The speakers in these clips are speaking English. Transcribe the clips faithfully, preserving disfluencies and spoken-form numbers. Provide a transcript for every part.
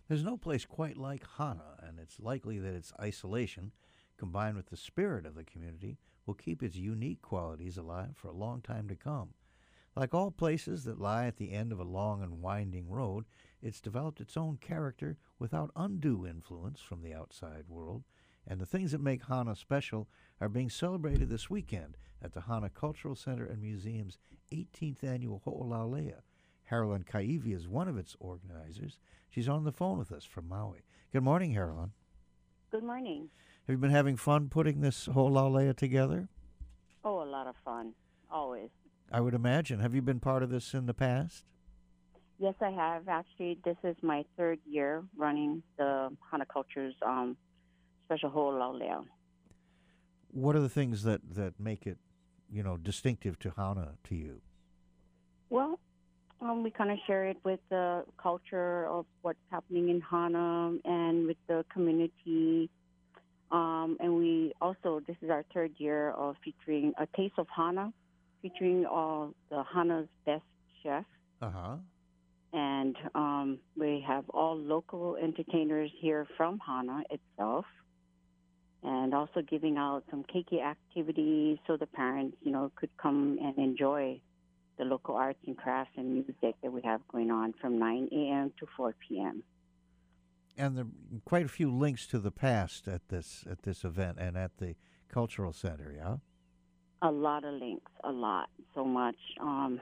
There's no place quite like Hana, and it's likely that its isolation, combined with the spirit of the community, will keep its unique qualities alive for a long time to come. Like all places that lie at the end of a long and winding road, it's developed its own character without undue influence from the outside world, and the things that make Hana special are being celebrated this weekend at the Hana Cultural Center and Museum's eighteenth annual Ho'olaulea. Harolyn Kaivi is one of its organizers. She's on the phone with us from Maui. Good morning, Harolyn. Good morning. Have you been having fun putting this Ho'olaulea together? Oh, a lot of fun, always. I would imagine. Have you been part of this in the past? Yes, I have. Actually, this is my third year running the Hana Culture's um, special Ho'olaulea. What are the things that, that make it, you know, distinctive to Hana to you? Well, um, we kind of share it with the culture of what's happening in Hana and with the community. Um, and we also, this is our third year of featuring A Taste of Hana, featuring all the Hana's best chefs. Uh-huh. And um, we have all local entertainers here from Hana itself, and also giving out some keiki activities so the parents, you know, could come and enjoy the local arts and crafts and music that we have going on from nine a.m. to four p.m. And there are quite a few links to the past at this at this event and at the Cultural Center, yeah? A lot of links, a lot, so much. Um,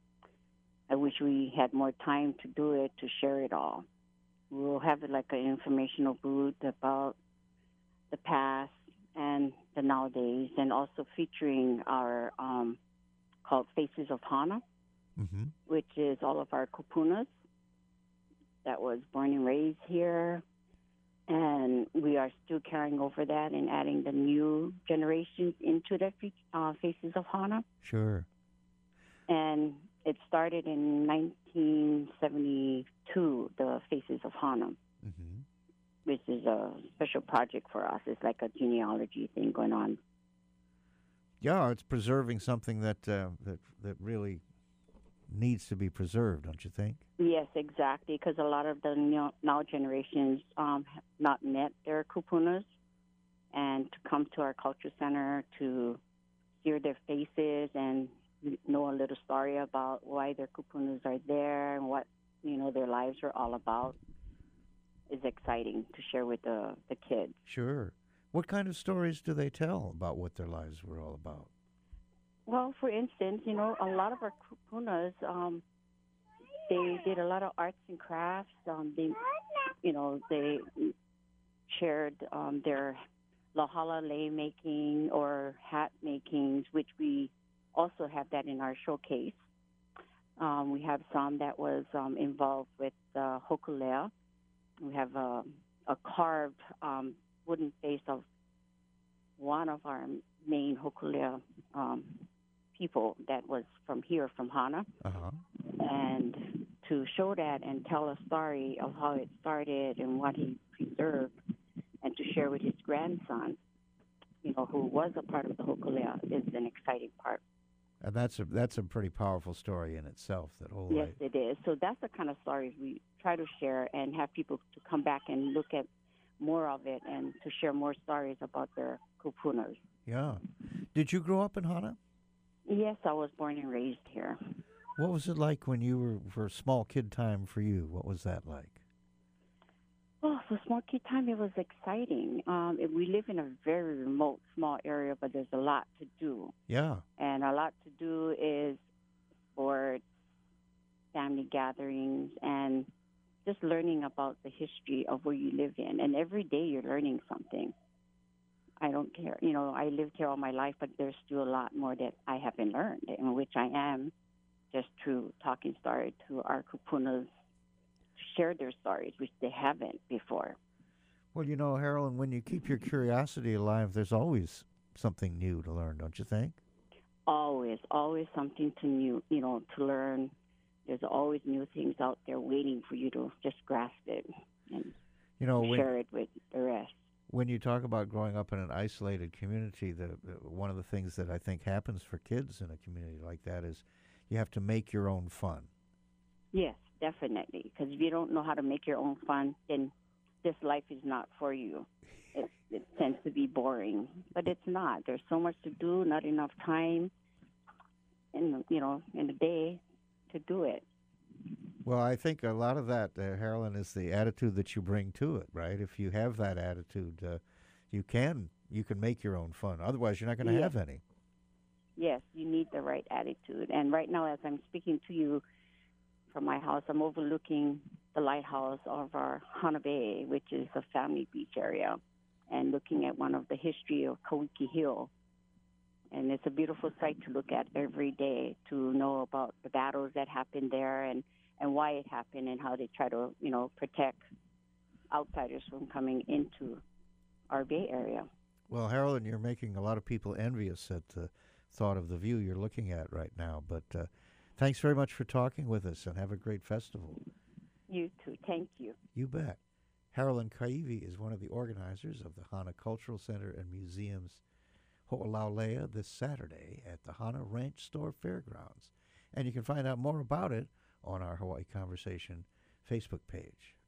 I wish we had more time to do it, to share it all. We'll have like an informational booth about the past and the nowadays, and also featuring our um, called Faces of Hana, Mm-hmm. which is all of our kupunas that was born and raised here. And we are still carrying over that and adding the new generations into the uh, Faces of Hana. Sure. And it started in nineteen seventy-two, the Faces of Hana, Mm-hmm. which is a special project for us. It's like a genealogy thing going on. Yeah, it's preserving something that uh, that that really needs to be preserved, don't you think? Yes, exactly, because a lot of the new, now generations um, have not met their kupunas, and to come to our culture center to see their faces and know a little story about why their kupunas are there and what, you know, their lives are all about is exciting to share with the, the kids. Sure. What kind of stories do they tell about what their lives were all about? Well, for instance, you know, a lot of our kupunas, um, they did a lot of arts and crafts. Um, they, you know, they shared um, their lahala lei making or hat makings, which we also have that in our showcase. Um, we have some that was um, involved with uh, hokulea. We have a, a carved um, wooden face of one of our main hokulea um, people that was from here, from Hana. Uh-huh. And to show that and tell a story of how it started and what he preserved, and to share with his grandson, you know, who was a part of the hokulea, is an exciting part. And that's a that's a pretty powerful story in itself. That whole Yes, it is. So that's the kind of stories we try to share and have people to come back and look at more of it and to share more stories about their kupunas. Yeah. Did you grow up in Hana? Yes, I was born and raised here. What was it like when you were for small kid time for you? What was that like? Oh, for small kid time, it was exciting. Um, it, we live in a very remote, small area, but there's a lot to do. Yeah. And a lot to do is sports, family gatherings, and just learning about the history of where you live in. And every day you're learning something. I don't care. You know, I lived here all my life, but there's still a lot more that I haven't learned, in which I am just through talking story to our kupunas, share their stories, which they haven't before. Well, you know, Harolyn, when you keep your curiosity alive, there's always something new to learn, don't you think? Always, always something to new, you know, to learn. There's always new things out there waiting for you to just grasp it and you know, when, share it with the rest. When you talk about growing up in an isolated community, the, the one of the things that I think happens for kids in a community like that is you have to make your own fun. Yes, definitely. Because if you don't know how to make your own fun, then this life is not for you. It, it tends to be boring, but it's not. There's so much to do, not enough time, in you know, in a day, to do it. Well, I think a lot of that, uh, Harlan, is the attitude that you bring to it, right? If you have that attitude, uh, you can you can make your own fun. Otherwise, you're not going to Yes. have any. Yes, you need the right attitude. And right now, as I'm speaking to you from my house, I'm overlooking the lighthouse of our Hana Bay, which is a family beach area, and looking at one of the history of Kawiki Hill. And it's a beautiful sight to look at every day, to know about the battles that happened there and, and why it happened and how they try to, you know, protect outsiders from coming into our Bay Area. Well, Harlan, you're making a lot of people envious at the thought of the view you're looking at right now. But uh, thanks very much for talking with us, and have a great festival. You too. Thank you. You bet. Harlan Kaiwi is one of the organizers of the Hana Cultural Center and Museum's Ho'olaulea this Saturday at the Hana Ranch Store Fairgrounds. And you can find out more about it on our Hawaii Conversation Facebook page.